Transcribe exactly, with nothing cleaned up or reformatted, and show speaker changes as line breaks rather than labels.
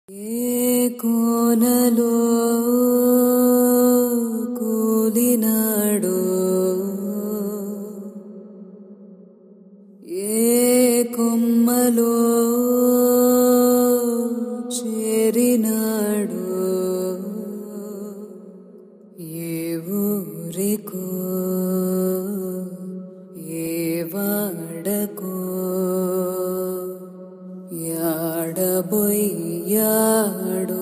ఏ కోనలో కూలినాడో, ఏ కొమ్మలో చేరినాడో, ఏ ఊరికో ఏ వాడకో యాడబోయ్యాడో.